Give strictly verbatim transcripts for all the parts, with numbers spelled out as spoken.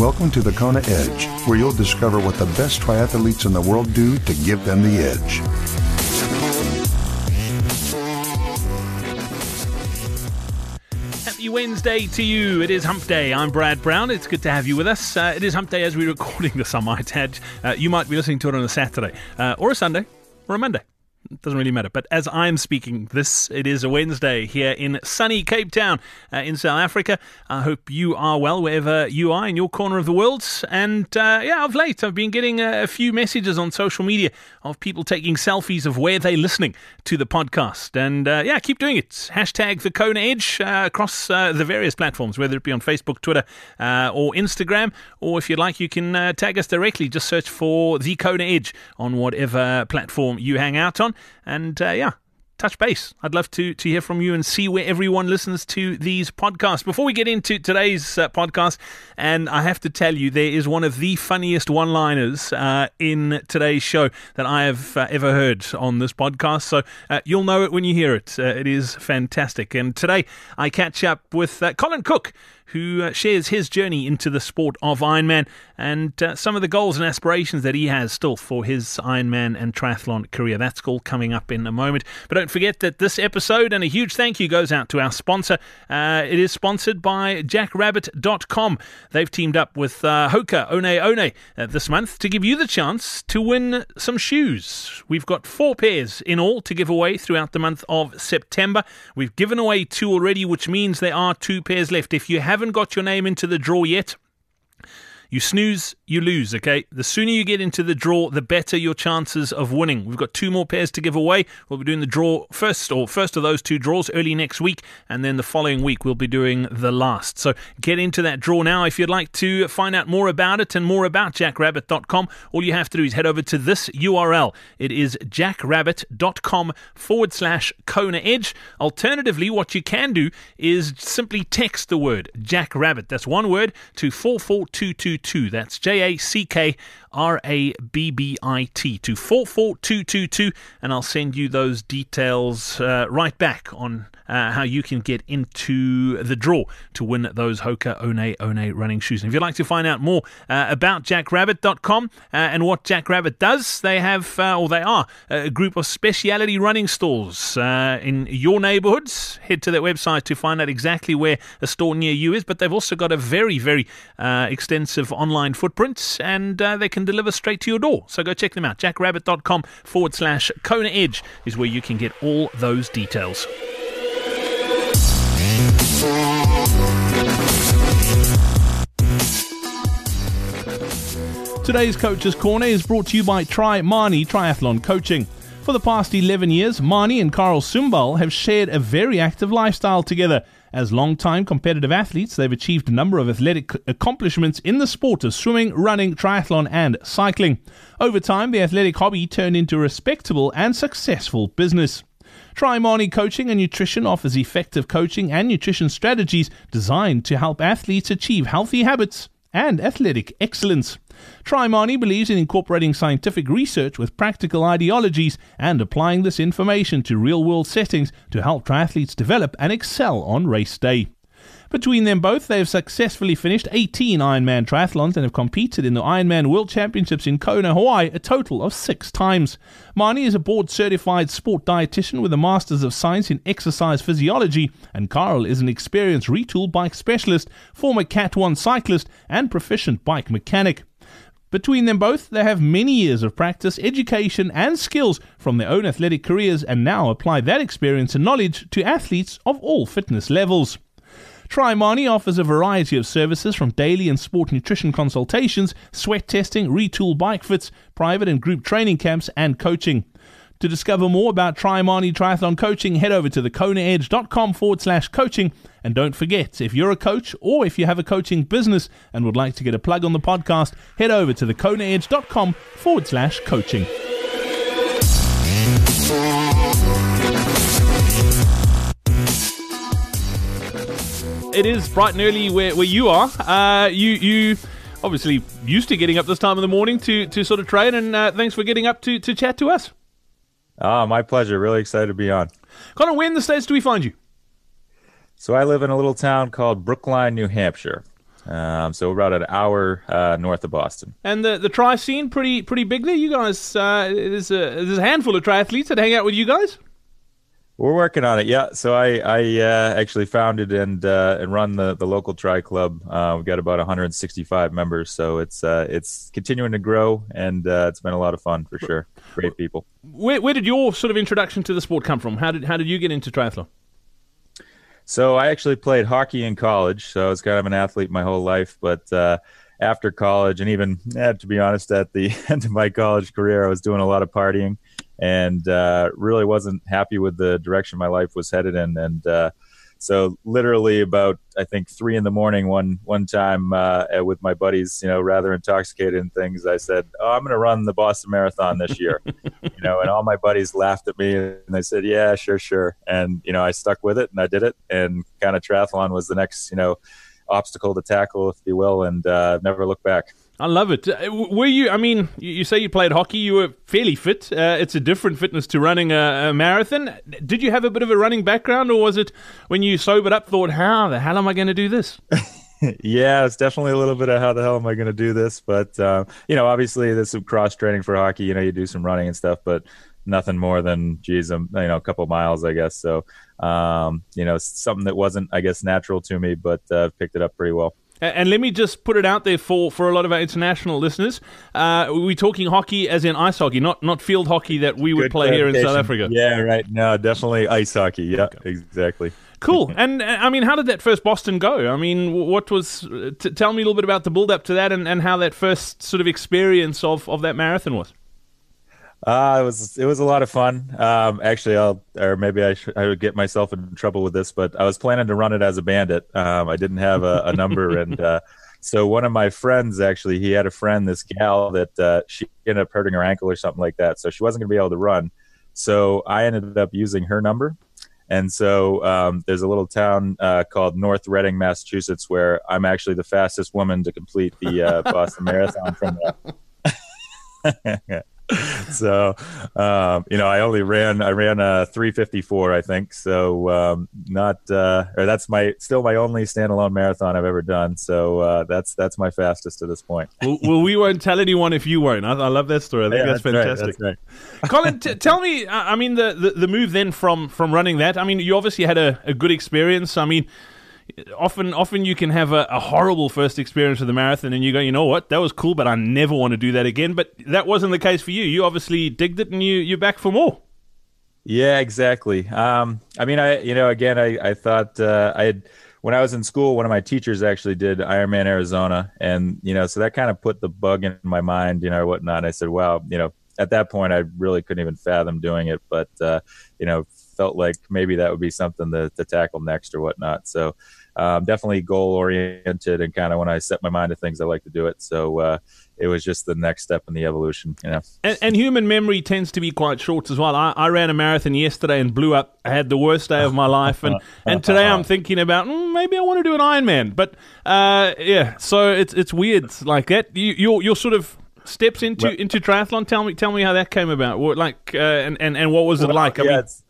Welcome to the Kona Edge, where you'll discover what the best triathletes in the world do to give them the edge. Happy Wednesday to you. It is Hump Day. I'm Brad Brown. It's good to have you with us. Uh, it is Hump Day as we're recording this, I might add. Uh, you might be listening to it on a Saturday uh, or a Sunday or a Monday. It doesn't really matter. But as I'm speaking this, it is a Wednesday here in sunny Cape Town uh, in South Africa. I hope you are well wherever you are in your corner of the world. And uh, yeah, of late, I've been getting a, a few messages on social media of people taking selfies of where they're listening to the podcast. And uh, yeah, keep doing it. Hashtag the Kona Edge uh, across uh, the various platforms, whether it be on Facebook, Twitter, uh, or Instagram. Or if you'd like, you can uh, tag us directly. Just search for the Kona Edge on whatever platform you hang out on. And uh, yeah, touch base. I'd love to to hear from you and see where everyone listens to these podcasts. Before we get into today's uh, podcast, and I have to tell you, there is one of the funniest one-liners uh, in today's show that I have uh, ever heard on this podcast. So uh, you'll know it when you hear it. Uh, it is fantastic. And today I catch up with uh, Colin Cook, who uh, shares his journey into the sport of Ironman and uh, some of the goals and aspirations that he has still for his Ironman and triathlon career. That's all coming up in a moment. But don't forget that this episode, and a huge thank you goes out to our sponsor. Uh, it is sponsored by jack rabbit dot com. They've teamed up with uh, Hoka One One uh, this month to give you the chance to win some shoes. We've got four pairs in all to give away throughout the month of September. We've given away two already, which means there are two pairs left. If you haven't got your name into the draw yet, you snooze, you lose, okay? The sooner you get into the draw, the better your chances of winning. We've got two more pairs to give away. We'll be doing the draw first, or first of those two draws early next week, and then the following week we'll be doing the last. So get into that draw now. If you'd like to find out more about it and more about jack rabbit dot com, all you have to do is head over to this U R L. It is jack rabbit dot com forward slash Kona Edge. Alternatively, what you can do is simply text the word Jackrabbit. That's one word to four four two two two. That's J A C K R A B B I T to four four two two two, and I'll send you those details uh, right back on uh, how you can get into the draw to win those Hoka One One running shoes. And if you'd like to find out more uh, about jack rabbit dot com uh, and what Jackrabbit does, they have, uh, or they are, a group of speciality running stores uh, in your neighborhoods. Head to their website to find out exactly where a store near you is, but they've also got a very, very uh, extensive online footprint, and uh, they can deliver straight to your door. So go check them out. jack rabbit dot com forward slash Kona Edge is where you can get all those details. Today's Coach's Corner is brought to you by Tri Mani Triathlon Coaching. For the past eleven years, Mani and Carl Sumbal have shared a very active lifestyle together. As long-time competitive athletes, they've achieved a number of athletic accomplishments in the sport of swimming, running, triathlon, and cycling. Over time, the athletic hobby turned into a respectable and successful business. Tri Mani Coaching and Nutrition offers effective coaching and nutrition strategies designed to help athletes achieve healthy habits and athletic excellence. Tri Mani believes in incorporating scientific research with practical ideologies and applying this information to real-world settings to help triathletes develop and excel on race day. Between them both, they have successfully finished eighteen Ironman triathlons and have competed in the Ironman World Championships in Kona, Hawaii, a total of six times. Mani is a board-certified sport dietitian with a Masters of Science in Exercise Physiology, and Carl is an experienced retool bike specialist, former Cat one cyclist, and proficient bike mechanic. Between them both, they have many years of practice, education, and skills from their own athletic careers, and now apply that experience and knowledge to athletes of all fitness levels. Tri Mani offers a variety of services from daily and sport nutrition consultations, sweat testing, retool bike fits, private and group training camps, and coaching. To discover more about Tri Mani Triathlon Coaching, head over to the kona edge dot com forward slash coaching. And don't forget, if you're a coach or if you have a coaching business and would like to get a plug on the podcast, head over to the kona edge dot com forward slash coaching. It is bright and early where, where you are. Uh, you you obviously used to getting up this time of the morning to, to sort of train, and uh, thanks for getting up to, to chat to us. Ah, my pleasure. Really excited to be on. Connor, where in the States do we find you? So I live in a little town called Brookline, New Hampshire. Um, so about an hour uh, north of Boston. And the the tri scene pretty pretty big there. You guys, uh, there's a there's a handful of triathletes that hang out with you guys. We're working on it, yeah. So I, I uh, actually founded and uh, and run the, the local tri club. Uh, we've got about one hundred sixty-five members, so it's uh, it's continuing to grow, and uh, it's been a lot of fun for sure. Great people. Where where did your sort of introduction to the sport come from? How did how did you get into triathlon? So I actually played hockey in college, so I was kind of an athlete my whole life. But uh, after college, and even eh, to be honest, at the end of my college career, I was doing a lot of partying. And uh, really wasn't happy with the direction my life was headed in. And uh, so literally about, I think, three in the morning one one time uh, with my buddies, you know, rather intoxicated and things, I said, oh, I'm going to run the Boston Marathon this year. you know, and all my buddies laughed at me and they said, yeah, sure, sure. And, you know, I stuck with it and I did it. And kind of triathlon was the next, you know, obstacle to tackle, if you will, and uh, never looked back. I love it. Uh, were you, I mean, you say you played hockey, you were fairly fit. Uh, it's a different fitness to running a, a marathon. Did you have a bit of a running background, or was it when you sobered up, thought, how the hell am I going to do this? Yeah, it's definitely a little bit of how the hell am I going to do this? But, uh, you know, obviously there's some cross training for hockey. You know, you do some running and stuff, but nothing more than, geez, um, you know, a couple miles, I guess. So, um, you know, something that wasn't, I guess, natural to me, but uh, picked it up pretty well. And let me just put it out there for, for a lot of our international listeners. Uh, we're talking hockey as in ice hockey, not not field hockey that we would Good play here in South Africa. Yeah, right. No, definitely ice hockey. Yeah, okay. Exactly. Cool. And, I mean, how did that first Boston go? I mean, what was... T- tell me a little bit about the build-up to that and, and how that first sort of experience of, of that marathon was. Uh, it was it was a lot of fun. Um, actually, I'll or maybe I should I would get myself in trouble with this, but I was planning to run it as a bandit. Um, I didn't have a, a number, and uh, so one of my friends actually he had a friend, this gal that uh, she ended up hurting her ankle or something like that, so she wasn't going to be able to run. So I ended up using her number, and so um, there's a little town uh, called North Reading, Massachusetts, where I'm actually the fastest woman to complete the uh, Boston Marathon from there. So, um, you know, I only ran, I ran a three fifty-four, I think. So, um, not, uh, or that's my, still my only standalone marathon I've ever done. So, uh, that's, that's my fastest to this point. well, well, we won't tell anyone if you won't. I, I love that story. I think yeah, that's, that's fantastic. Right, that's right. Colin, t- tell me, I mean, the, the, the move then from, from running that, I mean, you obviously had a, a good experience. I mean, Often, often you can have a, a horrible first experience with the marathon, and you go, you know what, that was cool, but I never want to do that again. But that wasn't the case for you. You obviously digged it, and you you're back for more. Yeah, exactly. Um, I mean, I you know, again, I I thought uh, I had when I was in school, one of my teachers actually did Ironman Arizona, and you know, so that kind of put the bug in my mind, you know, or whatnot. And I said, wow, you know, at that point, I really couldn't even fathom doing it, but uh, you know, felt like maybe that would be something to, to tackle next or whatnot. So um, definitely goal oriented, and kind of when I set my mind to things, I like to do it. So uh, it was just the next step in the evolution, you know. And, and human memory tends to be quite short as well. I, I ran a marathon yesterday and blew up. I had the worst day of my life, and, and today I'm thinking about mm, maybe I want to do an Ironman. But uh, yeah, so it's it's weird like that. You, you're you're sort of steps into well, into triathlon. Tell me tell me how that came about. What like uh, and, and and what was it well, like? I yeah, mean. It's,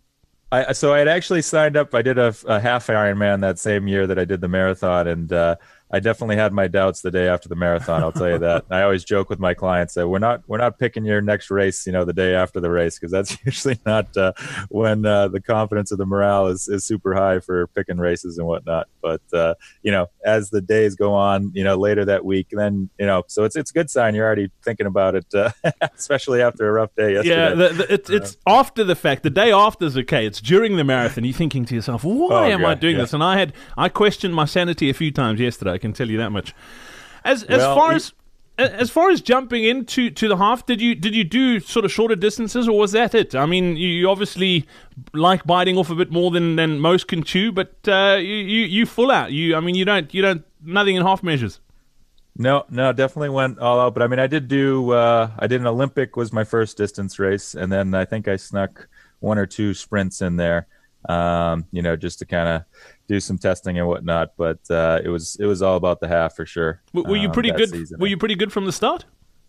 I, so I had actually signed up. I did a, a half Ironman that same year that I did the marathon, and uh, I definitely had my doubts the day after the marathon. I'll tell you that. I always joke with my clients that we're not we're not picking your next race, you know, the day after the race, because that's usually not uh, when uh, the confidence of the morale is, is super high for picking races and whatnot. But uh, you know, as the days go on, you know, later that week, then you know, so it's it's a good sign you're already thinking about it, uh, especially after a rough day yesterday. Yeah, the, the, it's it's uh, after the fact. The day after is okay. It's during the marathon. You're thinking to yourself, why oh, am yeah, I doing yeah. this? And I had I questioned my sanity a few times yesterday. I can tell you that much. As as well, far he, as as far as jumping into to the half, did you did you do sort of shorter distances, or was that it? I mean, you, you obviously like biting off a bit more than, than most can chew, but uh, you, you you full out. You I mean, you don't you don't nothing in half measures. No, no, definitely went all out. But I mean, I did do uh, I did an Olympic was my first distance race, and then I think I snuck one or two sprints in there. Um, you know, just to kind of do some testing and whatnot, but uh, it was it was all about the half for sure. Were you pretty um, good? Season. Were you pretty good from the start?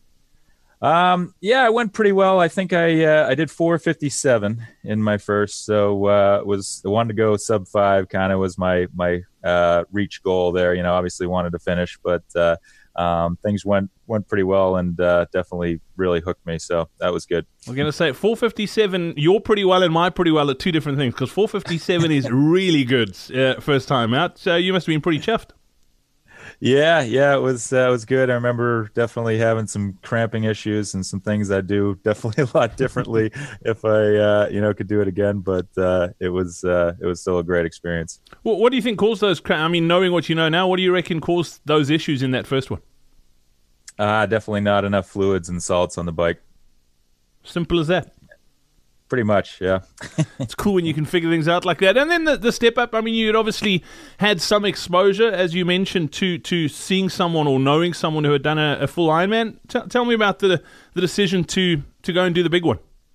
Um, yeah, it went pretty well. I think I uh, I did four fifty-seven in my first, so uh, was the one to go sub five. Kind of was my my uh, reach goal there. You know, obviously wanted to finish, but uh, um, things went went pretty well, and uh, definitely really hooked me. So that was good. We're going to say four fifty-seven, you're pretty well and my pretty well are two different things, because four fifty-seven is really good uh, first time out. So you must have been pretty chuffed. Yeah, yeah, it was uh, it was good. I remember definitely having some cramping issues and some things I do definitely a lot differently if I uh, you know could do it again. But uh, it was uh, it was still a great experience. Well, what do you think caused those? Cra- I mean, knowing what you know now, what do you reckon caused those issues in that first one? Uh, definitely not enough fluids and salts on the bike. Simple as that. Pretty much, yeah. It's cool when you can figure things out like that. And then the, the step up, I mean, you'd obviously had some exposure, as you mentioned, to to seeing someone or knowing someone who had done a, a full Ironman. T- tell me about the the decision to, to go and do the big one.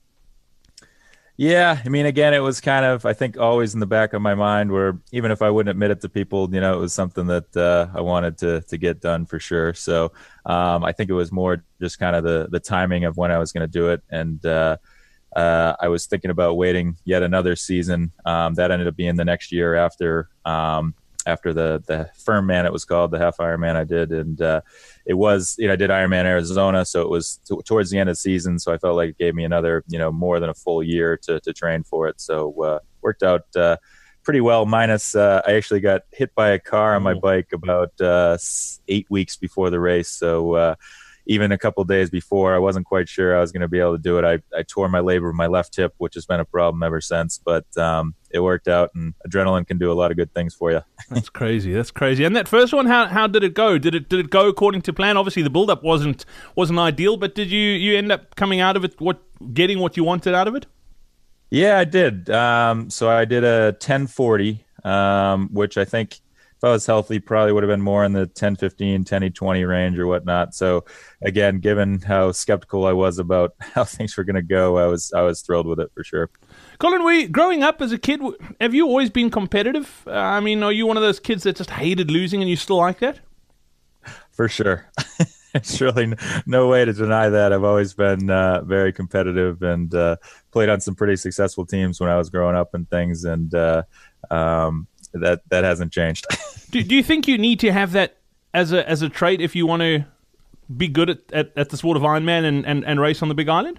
Yeah, I mean, again, it was kind of, I think, always in the back of my mind where even if I wouldn't admit it to people, you know, it was something that uh, I wanted to to get done for sure. So um, I think it was more just kind of the, the timing of when I was going to do it. And uh Uh, I was thinking about waiting yet another season. Um, that ended up being the next year after um, after the the firm man, it was called, the half Ironman I did, and uh, it was you know I did Ironman Arizona, so it was t- towards the end of the season. So I felt like it gave me another you know more than a full year to to train for it. So uh, worked out uh, pretty well. Minus uh, I actually got hit by a car on my bike about uh, eight weeks before the race. So. Uh, Even a couple of days before, I wasn't quite sure I was going to be able to do it. I, I tore my labrum of my left hip, which has been a problem ever since. But um, it worked out, and adrenaline can do a lot of good things for you. That's crazy. That's crazy. And that first one, how how did it go? Did it did it go according to plan? Obviously, the build up wasn't wasn't ideal, but did you you end up coming out of it what getting what you wanted out of it? Yeah, I did. Um, so I did a ten forty, um, which I think, if I was healthy, probably would have been more in the ten fifteen, ten twenty range or whatnot. So again, given how skeptical I was about how things were going to go, I was I was thrilled with it for sure. Colin, we growing up as a kid, have you always been competitive? Uh, I mean, are you one of those kids that just hated losing and you still like that? For sure. There's really no way to deny that. I've always been uh, very competitive and uh, played on some pretty successful teams when I was growing up and things. And uh, um, that that hasn't changed. do, do you think you need to have that as a as a trait if you want to be good at, at, at the sport of Ironman and, and, and race on the Big Island?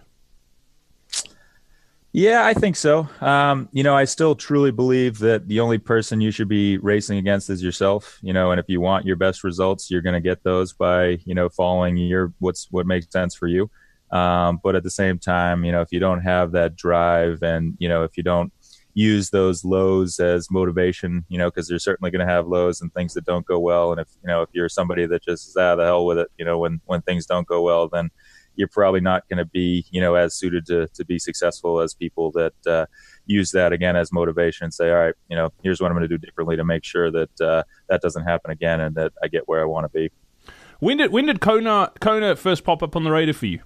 Yeah, I think so. Um, you know, I still truly believe that the only person you should be racing against is yourself. You know, and if you want your best results, you're going to get those by you know following your what's what makes sense for you. Um, but at the same time, you know, if you don't have that drive, and you know, if you don't use those lows as motivation, you know, because you're certainly going to have lows and things that don't go well. And if, you know, if you're somebody that just is ah, the hell with it, you know, when, when things don't go well, then you're probably not going to be, you know, as suited to, to be successful as people that uh, use that again as motivation and say, all right, you know, here's what I'm going to do differently to make sure that uh, that doesn't happen again and that I get where I want to be. When did, when did Kona, Kona first pop up on the radar for you?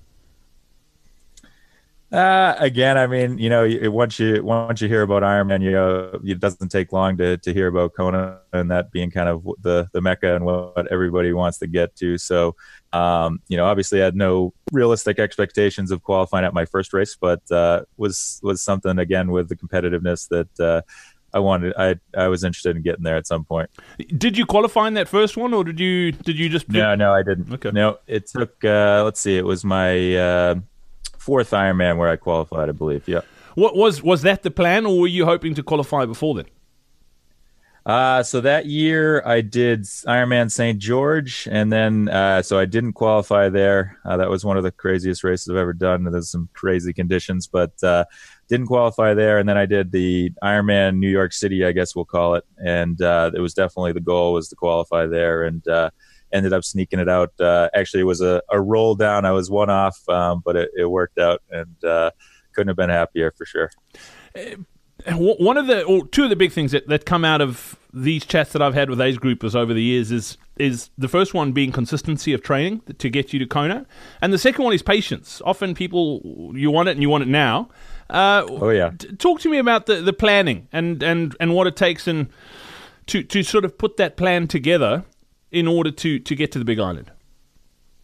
Uh, again, I mean, you know, once you once you hear about Ironman, you know, it doesn't take long to, to hear about Kona and that being kind of the the mecca and what everybody wants to get to. So, um, you know, obviously, I had no realistic expectations of qualifying at my first race, but uh, was was something again with the competitiveness that uh, I wanted. I I was interested in getting there at some point. Did you qualify in that first one, or did you did you just? No, no, I didn't. Okay. No, it took. Uh, let's see, it was my. Uh, Fourth Ironman where I qualified, I believe. Yeah. What was was that the plan, or were you hoping to qualify before then? Uh, so that year I did Ironman Saint George, and then uh, so I didn't qualify there. Uh, that was one of the craziest races I've ever done. There's some crazy conditions, but uh, didn't qualify there. And then I did the Ironman New York City, I guess we'll call it, and uh, it was definitely the goal was to qualify there, and uh, ended up sneaking it out. Uh, actually, it was a, a roll down. I was one off, um, but it, it worked out, and uh, couldn't have been happier for sure. One of the, or two of the big things that, that come out of these chats that I've had with age groupers over the years is is the first one being consistency of training to get you to Kona, and the second one is patience. Often people, you want it and you want it now. Uh, oh yeah. T- talk to me about the, the planning and, and, and what it takes and to to sort of put that plan together in order to, to get to the Big Island.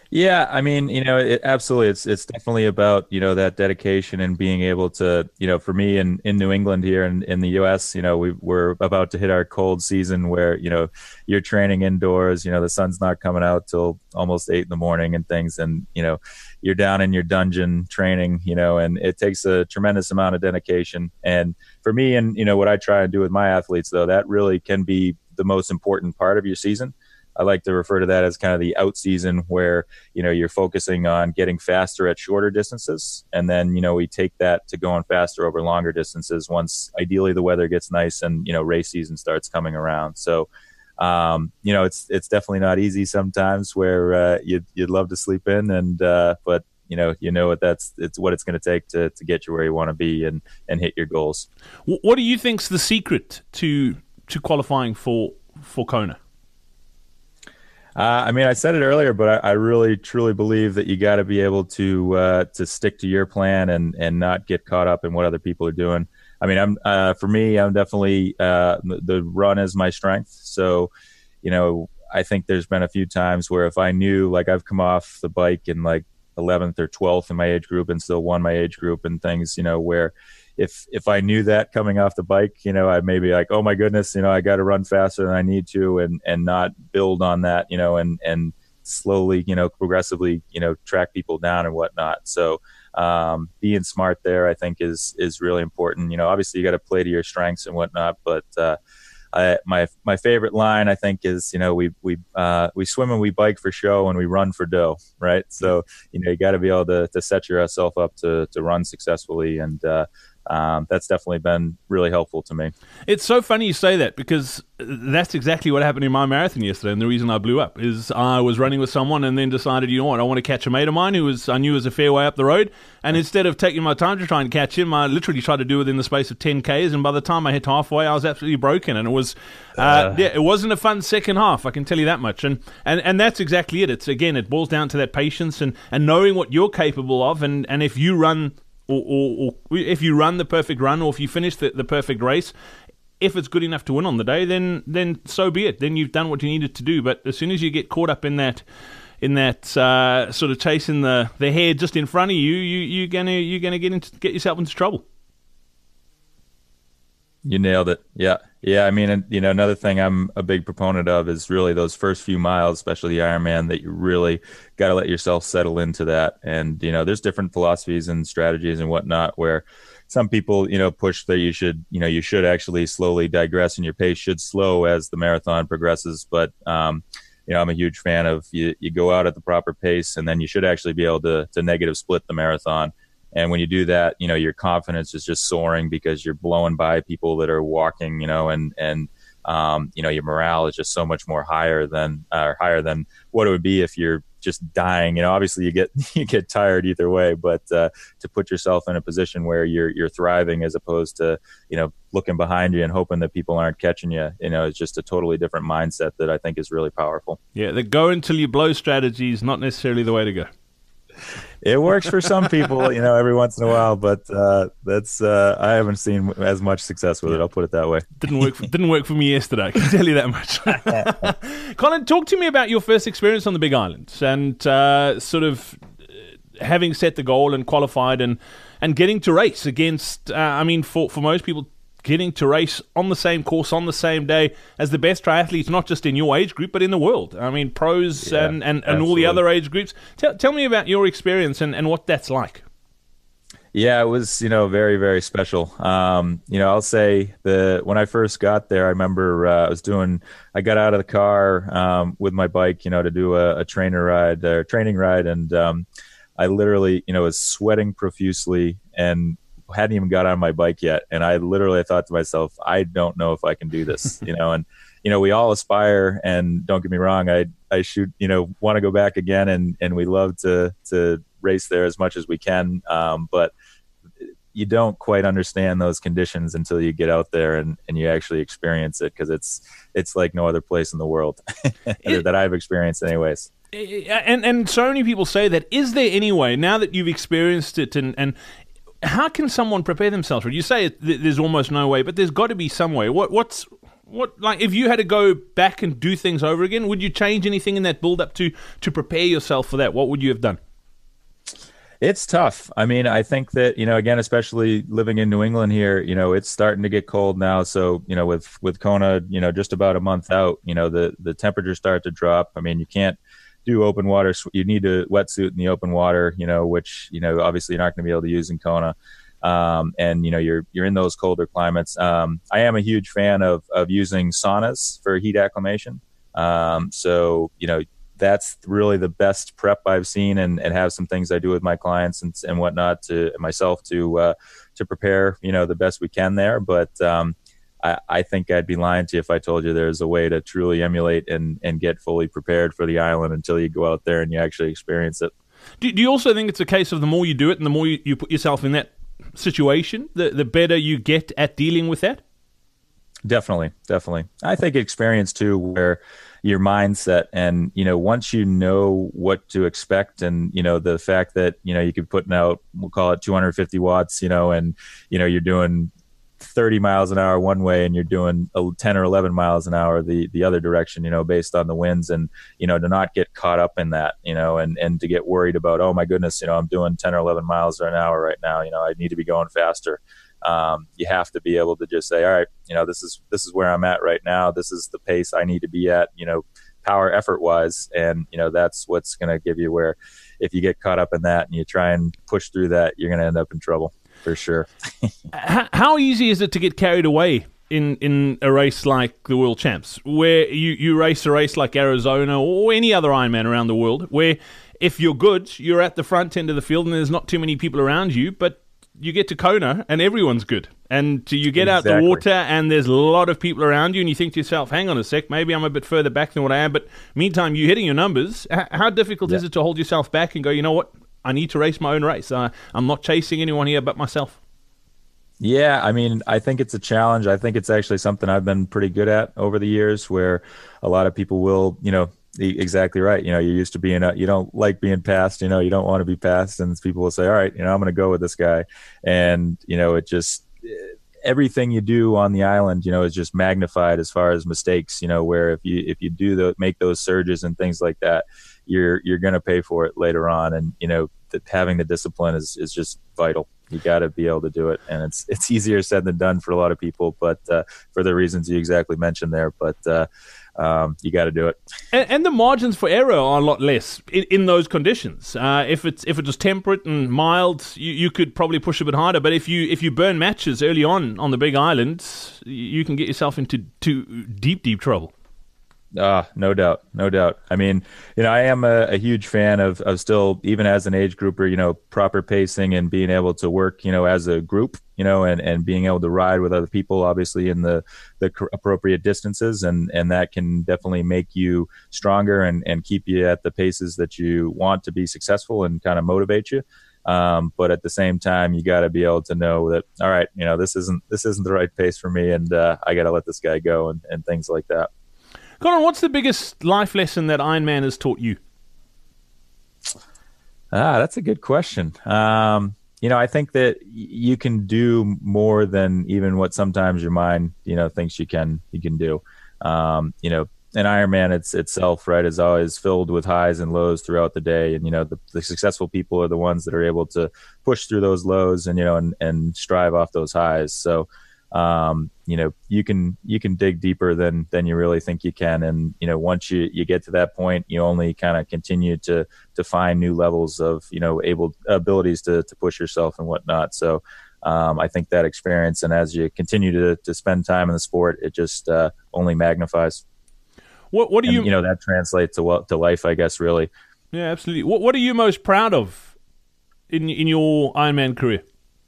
Yeah, I mean, you know, it, absolutely. It's it's definitely about, you know, that dedication and being able to, you know, for me in, in New England here in, in the U S, you know, we we're about to hit our cold season where, you know, you're training indoors, you know, the sun's not coming out till almost eight in the morning and things. And, you know, you're down in your dungeon training, you know, and it takes a tremendous amount of dedication. And for me, and, you know, what I try and do with my athletes, though, that really can be the most important part of your season. I like to refer to that as kind of the out season where, you know, you're focusing on getting faster at shorter distances. And then, you know, we take that to going faster over longer distances once ideally the weather gets nice and, you know, race season starts coming around. So, um, you know, it's, it's definitely not easy sometimes where, uh, you'd, you'd love to sleep in and, uh, but you know, you know what that's, it's what it's going to take to, to get you where you want to be and, and hit your goals. What do you think's the secret to, to qualifying for, for Kona? Uh, I mean, I said it earlier, but I, I really, truly believe that you got to be able to uh, to stick to your plan and and not get caught up in what other people are doing. I mean, I'm uh, for me, I'm definitely uh, the run is my strength. So, you know, I think there's been a few times where if I knew, like, I've come off the bike in like eleventh or twelfth in my age group and still won my age group and things, you know, where if if I knew that coming off the bike, you know, I'd maybe like, oh my goodness, you know, I got to run faster than I need to, and and not build on that, you know, and and slowly, you know, progressively, you know, track people down and whatnot. So um, being smart there, I think, is is really important. You know, obviously you got to play to your strengths and whatnot, but uh, I, my my favorite line, I think, is, you know, we we uh, we swim and we bike for show and we run for dough, right? So, you know, you got to be able to to set yourself up to to run successfully, and uh, Um, that's definitely been really helpful to me. It's so funny you say that because that's exactly what happened in my marathon yesterday, and the reason I blew up is I was running with someone and then decided, you know what, I want to catch a mate of mine who was I knew was a fair way up the road, and instead of taking my time to try and catch him, I literally tried to do it in the space of ten kays, and by the time I hit halfway, I was absolutely broken, and it was uh, uh, yeah, it wasn't a fun second half, I can tell you that much, and, and, and that's exactly it. It's, again, it boils down to that patience and, and knowing what you're capable of, and, and if you run Or, or, or if you run the perfect run, or if you finish the, the perfect race, if it's good enough to win on the day, then then so be it. Then you've done what you needed to do. But as soon as you get caught up in that, in that uh, sort of chasing the, the hare just in front of you, you you're gonna you're gonna get into get yourself into trouble. You nailed it. Yeah. Yeah. I mean, you know, another thing I'm a big proponent of is really those first few miles, especially the Ironman, that you really got to let yourself settle into that. And, you know, there's different philosophies and strategies and whatnot where some people, you know, push that you should, you know, you should actually slowly digress and your pace should slow as the marathon progresses. But, um, you know, I'm a huge fan of you, you go out at the proper pace and then you should actually be able to, to negative split the marathon. And when you do that, you know, your confidence is just soaring because you're blowing by people that are walking, you know, and, and, um, you know, your morale is just so much more higher than, uh, higher than what it would be if you're just dying. You know, obviously you get, you get tired either way, but, uh, to put yourself in a position where you're, you're thriving as opposed to, you know, looking behind you and hoping that people aren't catching you, you know, it's just a totally different mindset that I think is really powerful. Yeah. The go until you blow strategy is not necessarily the way to go. It works for some people, you know, every once in a while, but uh, that's uh, I haven't seen as much success with it. I'll put it that way. Didn't work. For, didn't work for me yesterday. I can tell you that much. Colin, talk to me about your first experience on the Big Island and uh, sort of having set the goal and qualified and and getting to race against. Uh, I mean, for for most people, getting to race on the same course on the same day as the best triathletes, not just in your age group, but in the world. I mean, pros yeah, and, and, and all the other age groups. Tell, tell me about your experience and, and what that's like. Yeah, it was, you know, very, very special. Um, you know, I'll say the when I first got there, I remember uh, I was doing, I got out of the car um, with my bike, you know, to do a, a trainer ride, or training ride. And um, I literally, you know, was sweating profusely and hadn't even got on my bike yet. And I literally thought to myself, I don't know if I can do this, you know, and, you know, we all aspire, and don't get me wrong. I, I shoot, you know, want to go back again, and, and we love to, to race there as much as we can. Um, but you don't quite understand those conditions until you get out there and, and you actually experience it. Cause it's, it's like no other place in the world it, that I've experienced anyways. And, and so many people say that. Is there any way, now that you've experienced it, and, and how can someone prepare themselves for it? You say it, there's almost no way, but there's got to be some way. What, what's What, like, if you had to go back and do things over again, would you change anything in that build-up to to prepare yourself for that? What would you have done? It's tough. I mean, I think that, you know, again, especially living in New England here, you know, it's starting to get cold now. So, you know, with, with Kona, you know, just about a month out, you know, the, the temperatures start to drop. I mean, you can't do open water. You need a wetsuit in the open water, you know, which, you know, obviously you're not going to be able to use in Kona. Um, and, you know, you're, you're in those colder climates. Um, I am a huge fan of, of using saunas for heat acclimation. Um, so, you know, that's really the best prep I've seen, and, and have some things I do with my clients and, and whatnot to myself to, uh, to prepare, you know, the best we can there. But, um, I, I think I'd be lying to you if I told you there's a way to truly emulate and, and get fully prepared for the island until you go out there and you actually experience it. Do, do you also think it's a case of the more you do it and the more you, you put yourself in that situation, the the better you get at dealing with that? Definitely, definitely. I think experience too, where your mindset and, you know, once you know what to expect, and, you know, the fact that, you know, you could put out, we'll call it two hundred fifty watts, you know, and, you know, you're doing thirty miles an hour one way and you're doing ten or eleven miles an hour the the other direction, you know, based on the winds, and, you know, to not get caught up in that, you know, and and to get worried about, oh my goodness, you know, I'm doing ten or eleven miles an hour right now, you know, I need to be going faster. Um, you have to be able to just say, all right, you know, this is this is where I'm at right now, this is the pace I need to be at, you know, power effort wise, and, you know, that's what's going to give you, where if you get caught up in that and you try and push through that, you're going to end up in trouble. For sure. how, how easy is it to get carried away in, in a race like the World Champs, where you, you race a race like Arizona or any other Ironman around the world, where if you're good, you're at the front end of the field and there's not too many people around you, but you get to Kona and everyone's good. And you get Exactly. out the water and there's a lot of people around you and you think to yourself, hang on a sec, maybe I'm a bit further back than what I am, but meantime, you're hitting your numbers. H- how difficult yeah. is it to hold yourself back and go, you know what? I need to race my own race. Uh, I'm not chasing anyone here but myself. Yeah, I mean, I think it's a challenge. I think it's actually something I've been pretty good at over the years, where a lot of people will, you know, exactly right. You know, you're used to being, a, you don't like being passed, you know, you don't want to be passed. And people will say, all right, you know, I'm going to go with this guy. And, you know, it just, everything you do on the island, you know, is just magnified as far as mistakes, you know, where if you, if you do the, make those surges and things like that, you're, you're going to pay for it later on. And, you know, the, having the discipline is, is just vital. You got to be able to do it. And it's, it's easier said than done for a lot of people, but uh, for the reasons you exactly mentioned there, but uh, um, you got to do it. And, and the margins for error are a lot less in, in those conditions. Uh, if it's if it was temperate and mild, you, you could probably push a bit harder. But if you if you burn matches early on on the big island, you can get yourself into to deep deep trouble. Ah, no doubt, no doubt. I mean, you know, I am a, a huge fan of, of still, even as an age grouper, you know, proper pacing and being able to work, you know, as a group, you know, and, and being able to ride with other people, obviously in the, the appropriate distances. And, and that can definitely make you stronger and, and keep you at the paces that you want to be successful and kind of motivate you. Um, but at the same time, you got to be able to know that, all right, you know, this isn't, this isn't the right pace for me. And uh, I got to let this guy go, and, and things like that. Conor, what's the biggest life lesson that Ironman has taught you? Ah, that's a good question. Um, you know, I think that y- you can do more than even what sometimes your mind, you know, thinks you can, you can do. Um, you know, an Ironman it's itself, right, is always filled with highs and lows throughout the day. And, you know, the, the successful people are the ones that are able to push through those lows and, you know, and, and strive off those highs. So, um, you know, you can, you can dig deeper than, than you really think you can. And, you know, once you, you get to that point, you only kind of continue to, to find new levels of, you know, able abilities to, to push yourself and whatnot. So, um, I think that experience, and as you continue to, to spend time in the sport, it just, uh, only magnifies. What, what do and, you, you know, that translates to, to life, I guess, really. Yeah, absolutely. What, what are you most proud of in, in your Ironman career?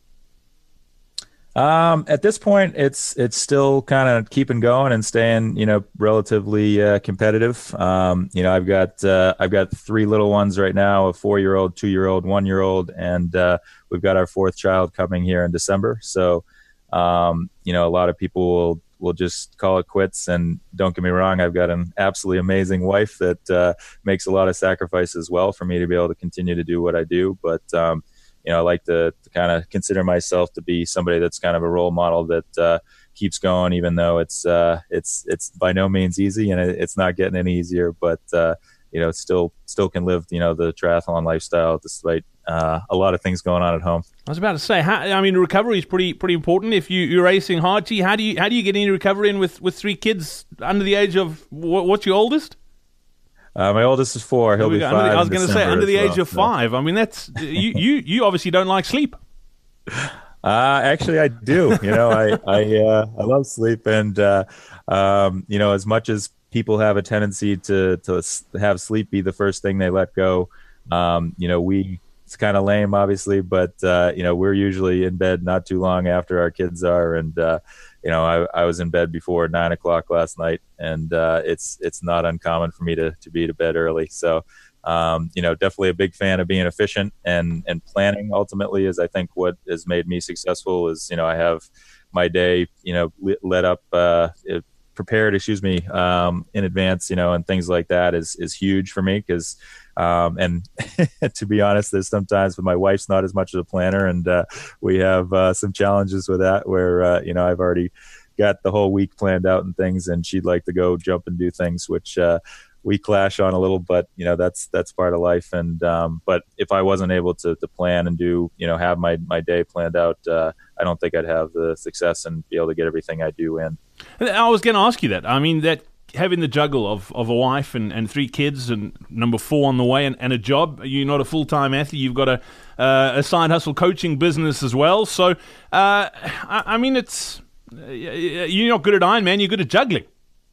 Um, at this point, it's it's still kind of keeping going and staying, you know, relatively uh, competitive. Um, you know, I've got uh, I've got three little ones right now: a four-year-old, two-year-old, one-year-old, and uh, we've got our fourth child coming here in December. So, um, you know, a lot of people will will just call it quits. And don't get me wrong, I've got an absolutely amazing wife that uh, makes a lot of sacrifices as well for me to be able to continue to do what I do. But um, you know, I like to, to kind of consider myself to be somebody that's kind of a role model that uh, keeps going, even though it's uh, it's it's by no means easy, and it, it's not getting any easier. But uh, you know, still still can live, you know, the triathlon lifestyle despite uh, a lot of things going on at home. I was about to say, how, I mean, recovery is pretty pretty important. If you, you're racing hard, T, how do you how do you get any recovery in with, with three kids under the age of what, what's your oldest? Uh, my oldest is four. He'll be five. The, I was going to say under the well. age of five. I mean, that's you, you. You obviously don't like sleep. Uh, actually, I do. You know, I I, uh, I love sleep, and uh, um, you know, as much as people have a tendency to to have sleep be the first thing they let go, um, you know, we it's kind of lame, obviously, but uh, you know, we're usually in bed not too long after our kids are, and uh, you know, I, I was in bed before nine o'clock last night, and uh, it's it's not uncommon for me to to be to bed early. So. Um, you know, definitely a big fan of being efficient and, and planning ultimately is, I think, what has made me successful is, you know, I have my day, you know, let up, uh, prepared, excuse me, um, in advance, you know, and things like that is, is huge for me because, um, and to be honest, there's sometimes with my wife's not as much of a planner and, uh, we have, uh, some challenges with that where, uh, you know, I've already got the whole week planned out and things, and she'd like to go jump and do things, which, uh, we clash on a little, but you know, that's, that's part of life. And, um, but if I wasn't able to, to plan and do, you know, have my, my day planned out, uh, I don't think I'd have the success and be able to get everything I do in. I was going to ask you that. I mean, that having the juggle of, of a wife and, and three kids and number four on the way and, and a job, you're not a full-time athlete. You've got a, uh, a side hustle coaching business as well. So, uh, I, I mean, it's, you're not good at Ironman, you're good at juggling.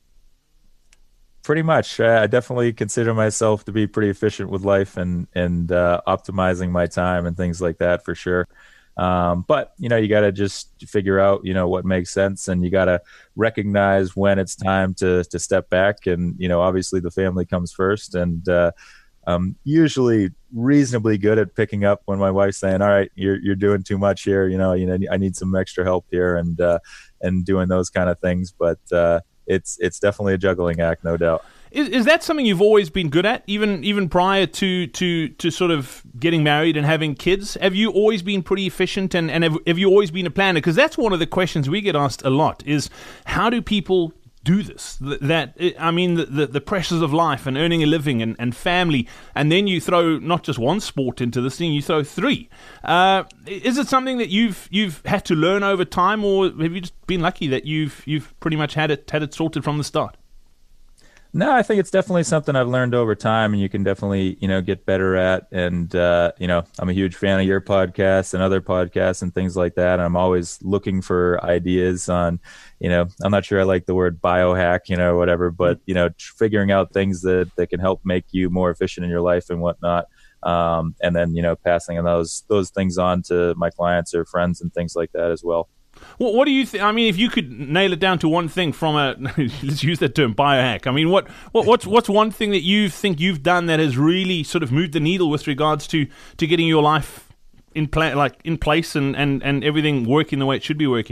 Pretty much. I definitely consider myself to be pretty efficient with life and, and uh, optimizing my time and things like that for sure. Um, but, you know, you got to just figure out, you know, what makes sense, and you got to recognize when it's time to, to step back. And, you know, obviously the family comes first, and uh, I'm usually reasonably good at picking up when my wife's saying, all right, you're, you're doing too much here. You know, you know, I need some extra help here, and, uh, and doing those kind of things. But, uh, It's it's definitely a juggling act, no doubt. Is is that something you've always been good at, even even prior to to, to sort of getting married and having kids? Have you always been pretty efficient, and, and have, have you always been a planner? Because that's one of the questions we get asked a lot is, how do people do this? That, I mean, the, the, the pressures of life and earning a living and, and family, and then you throw not just one sport into this thing, you throw three. Uh, is it something that you've you've had to learn over time, or have you just been lucky that you've you've pretty much had it had it sorted from the start? No, I think it's definitely something I've learned over time, and you can definitely, you know, get better at. And, uh, you know, I'm a huge fan of your podcast and other podcasts and things like that. And I'm always looking for ideas on, you know, I'm not sure I like the word biohack, you know, whatever, but, you know, figuring out things that, that can help make you more efficient in your life and whatnot. Um, and then, you know, passing those, those things on to my clients or friends and things like that as well. What, what do you think? I mean, if you could nail it down to one thing from a, let's use that term, biohack. I mean, what, what what's what's one thing that you think you've done that has really sort of moved the needle with regards to, to getting your life in pla- like in place and, and, and everything working the way it should be working?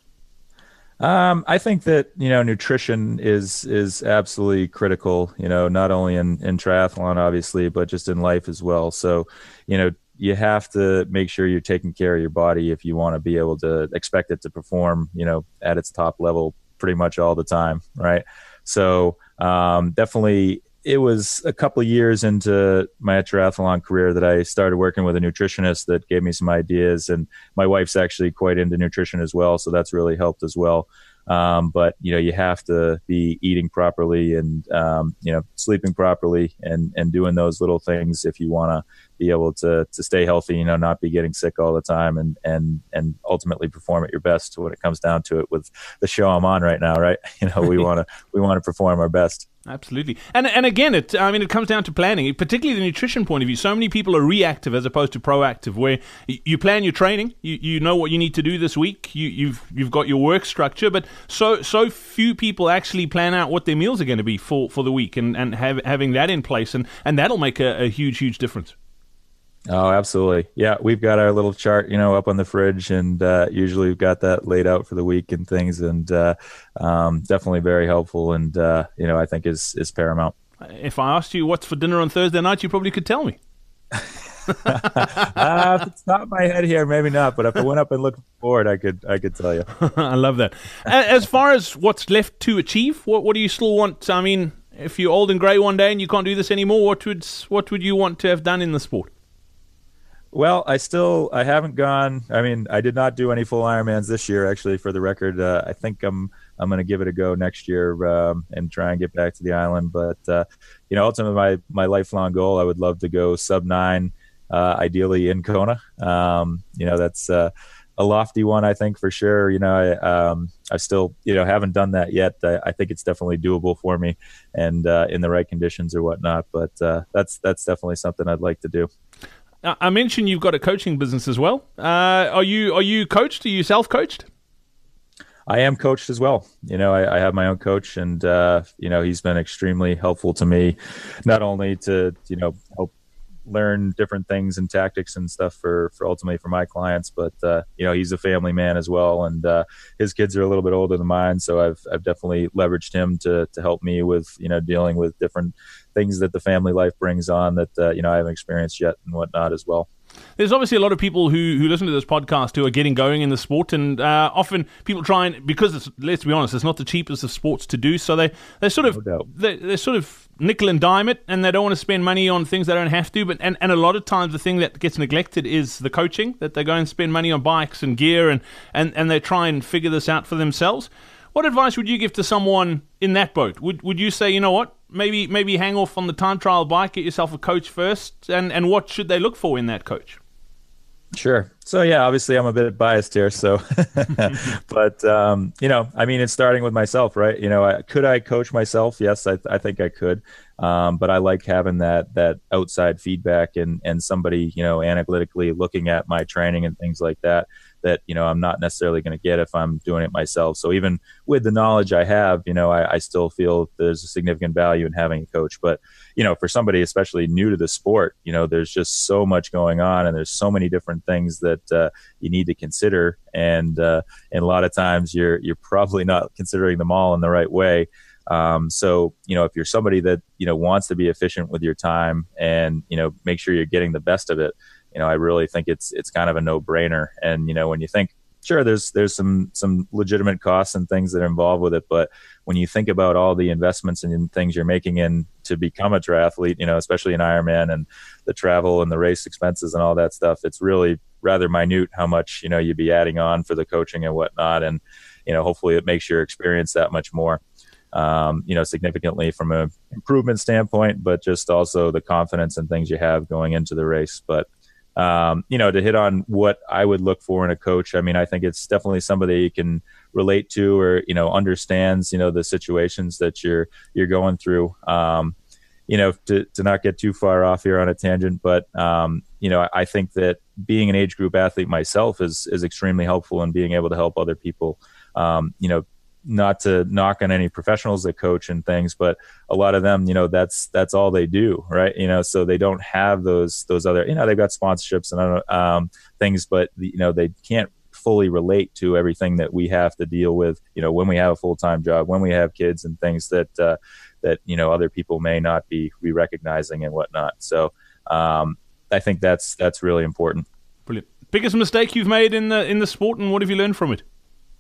Um, I think that, you know, nutrition is is absolutely critical, you know, not only in, in triathlon, obviously, but just in life as well. So, you know, you have to make sure you're taking care of your body if you want to be able to expect it to perform, you know, at its top level pretty much all the time, right? So um, definitely it was a couple of years into my triathlon career that I started working with a nutritionist that gave me some ideas, and my wife's actually quite into nutrition as well, so that's really helped as well. Um, but, you know, you have to be eating properly and, um, you know, sleeping properly and, and doing those little things if you want to be able to, to stay healthy, you know, not be getting sick all the time and, and, and ultimately perform at your best when it comes down to it with the show I'm on right now. Right. You know, we want to, we want to perform our best. Absolutely. And and again, it I mean, it comes down to planning, particularly the nutrition point of view. So many people are reactive as opposed to proactive, where you plan your training, you, you know what you need to do this week, you, you've you've got your work structure, but so so few people actually plan out what their meals are going to be for, for the week and, and have, having that in place, and, and that'll make a, a huge, huge difference. Oh, absolutely. Yeah, we've got our little chart, you know, up on the fridge, and uh, usually we've got that laid out for the week and things, and uh, um, definitely very helpful, and, uh, you know, I think is, is paramount. If I asked you what's for dinner on Thursday night, you probably could tell me. uh, off the top of my head here, maybe not. But if I went up and looked forward, I could I could tell you. I love that. As far as what's left to achieve, what what do you still want? I mean, if you're old and grey one day and you can't do this anymore, what would what would you want to have done in the sport? Well, I still I haven't gone. I mean, I did not do any full Ironmans this year. Actually, for the record, uh, I think I'm I'm going to give it a go next year um, and try and get back to the island. But uh, you know, ultimately, my my lifelong goal, I would love to go sub nine, uh, ideally in Kona. Um, you know, that's uh, a lofty one, I think, for sure. You know, I um, I still you know haven't done that yet. I, I think it's definitely doable for me, and uh, in the right conditions or whatnot. But uh, that's that's definitely something I'd like to do. I mentioned you've got a coaching business as well. Uh, are you are you coached? Are you self-coached? I am coached as well. You know, I, I have my own coach, and uh, you know, he's been extremely helpful to me, not only to you know help learn different things and tactics and stuff for, for ultimately for my clients, but uh, you know, he's a family man as well, and uh, his kids are a little bit older than mine, so I've I've definitely leveraged him to to help me with you know dealing with different things that the family life brings on that uh, you know I haven't experienced yet and whatnot as well. There's obviously a lot of people who, who listen to this podcast who are getting going in the sport, and uh, often people try and, because it's, let's be honest, it's not the cheapest of sports to do, so they they sort of No they they sort of nickel and dime it, and they don't want to spend money on things they don't have to. But and, and a lot of times the thing that gets neglected is the coaching, that they go and spend money on bikes and gear, and, and, and they try and figure this out for themselves. What advice would you give to someone in that boat? Would would you say, you know what, maybe maybe hang off on the time trial bike, get yourself a coach first, and, and what should they look for in that coach? Sure. So yeah, obviously I'm a bit biased here. So, but um, you know, I mean, it's starting with myself, right? You know, I, could I coach myself? Yes, I, I think I could. Um, but I like having that that outside feedback and and somebody you know analytically looking at my training and things like that. That you know I'm not necessarily going to get if I'm doing it myself. So even with the knowledge I have, you know, I, I still feel there's a significant value in having a coach. But you know, for somebody especially new to the sport, you know, there's just so much going on, and there's so many different things that uh, you need to consider, and uh, and a lot of times you're you're probably not considering them all in the right way. Um, so you know, if you're somebody that you know wants to be efficient with your time and you know make sure you're getting the best of it, you know, I really think it's it's kind of a no-brainer. And you know, when you think, sure, there's there's some some legitimate costs and things that are involved with it, but when you think about all the investments and things you're making in to become a triathlete, you know, especially an Ironman and the travel and the race expenses and all that stuff, it's really rather minute how much you know you'd be adding on for the coaching and whatnot. And you know, hopefully it makes your experience that much more. Um, you know, significantly from a improvement standpoint, but just also the confidence and things you have going into the race. But Um, you know, to hit on what I would look for in a coach, I mean, I think it's definitely somebody you can relate to or, you know, understands, you know, the situations that you're, you're going through. Um, you know, to, to not get too far off here on a tangent, but, um, you know, I think that being an age group athlete myself is, is extremely helpful in being able to help other people, um, you know, not to knock on any professionals that coach and things, but a lot of them, you know, that's, that's all they do. Right. You know, so they don't have those, those other, you know, they've got sponsorships and other um, things, but you know, they can't fully relate to everything that we have to deal with, you know, when we have a full-time job, when we have kids and things that, uh, that, you know, other people may not be, be recognizing and whatnot. So um, I think that's, that's really important. Brilliant. Biggest mistake you've made in the, in the sport, and what have you learned from it?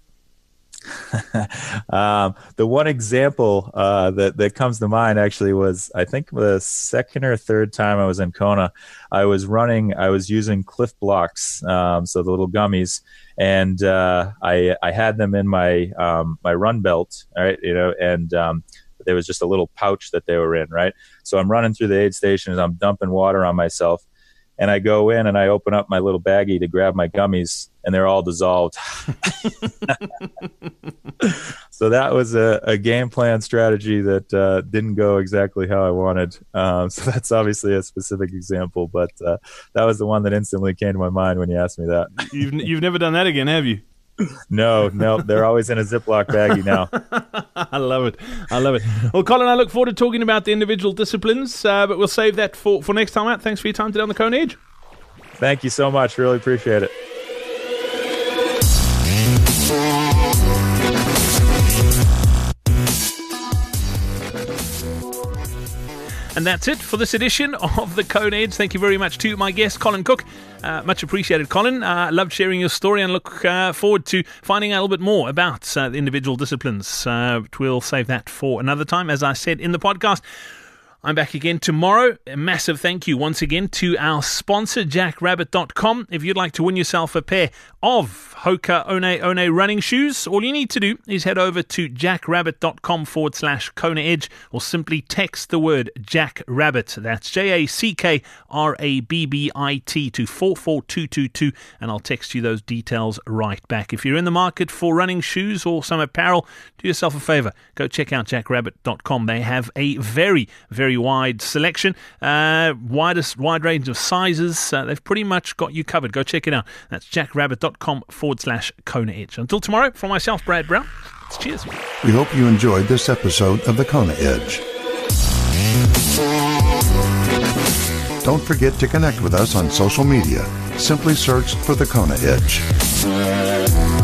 um, the one example uh, that that comes to mind actually was, I think the second or third time I was in Kona, I was running, I was using Clif Blocks, um, so the little gummies, and uh, I I had them in my um, my run belt, all right, you know, and um, there was just a little pouch that they were in, right. So I'm running through the aid stations, I'm dumping water on myself. And I go in and I open up my little baggie to grab my gummies, and they're all dissolved. So that was a, a game plan strategy that uh, didn't go exactly how I wanted. Um, so that's obviously a specific example, but uh, that was the one that instantly came to my mind when you asked me that. You've you've never done that again, have you? No, no, they're always in a Ziploc baggie now. I love it. I love it. Well, Colin, I look forward to talking about the individual disciplines, uh, but we'll save that for, for next time out. Thanks for your time today on the Kona Edge. Thank you so much. Really appreciate it. And that's it for this edition of the Kona Edge. Thank you very much to my guest, Colin Cook. Uh, much appreciated, Colin. I uh, loved sharing your story and look uh, forward to finding out a little bit more about uh, the individual disciplines. Uh, but we'll save that for another time. As I said in the podcast, I'm back again tomorrow. A massive thank you once again to our sponsor, jack rabbit dot com. If you'd like to win yourself a pair of Hoka One One running shoes, all you need to do is head over to jack rabbit dot com forward slash Kona Edge, or simply text the word Jack Rabbit. That's J A C K R A B B I T to four four two two two, and I'll text you those details right back. If you're in the market for running shoes or some apparel, do yourself a favor. Go check out jack rabbit dot com. They have a very, very wide selection, uh, widest wide range of sizes. Uh, they've pretty much got you covered. Go check it out. That's jack rabbit dot com forward slash Kona Edge. Until tomorrow, from myself, Brad Brown, cheers. We hope you enjoyed this episode of the Kona Edge. Don't forget to connect with us on social media. Simply search for the Kona Edge.